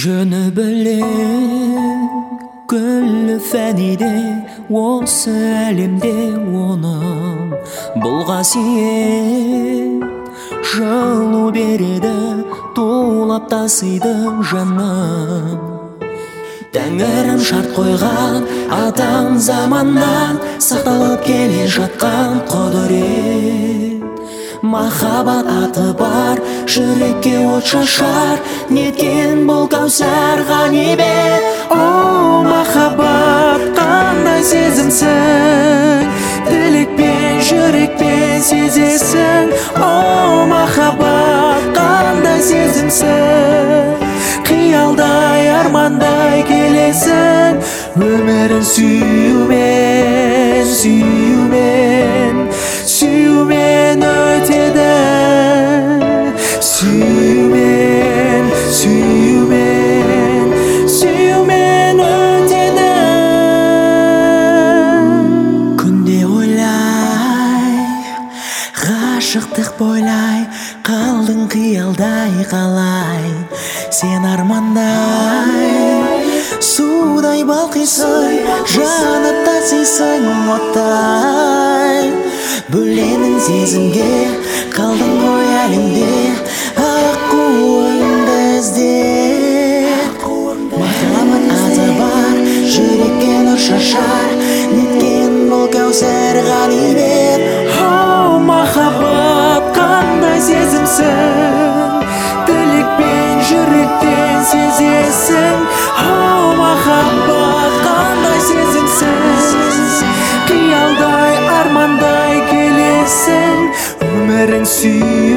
Жөні бөлек күллі фәниде осы әлемде оның бұл қасиет жылу береді тулап тасиды жаным. Тәңірім шарт қойған адам заманнан сақталып келе жатқан құдірет. Махаббат аты бар, жүрекке от шашар, неткен бұл кәусар ғанибет. О, махаббат, қандай сезімсің, тілекпен, жүрекпен сезесің. О, махаббат, қандай сезімсің, қиялдай, армандай келесің. Өмірін сүюмен, сүюмен, сүюмен өтеді. Сүюмен, сүюмен, сүюмен өтеді. Күнде ойлай, ғашықтық бойлай, қалдың қиялдай қалай. Сен армандай, судай балқисың, жанып тасисың оттай. Бөленің сезімге, қалдың ғой әлемде, аққуыңды іздеп. Махаббат аты бар, жүрекке нұр шашар, неткен бұл кәусар ғанибет. О, махаббат, қандай сезімсің, тілекпен, жүректен сезесің. О, махаббат, қандай сезімсің, қиялдай, армандай келесің. Өмірін сүй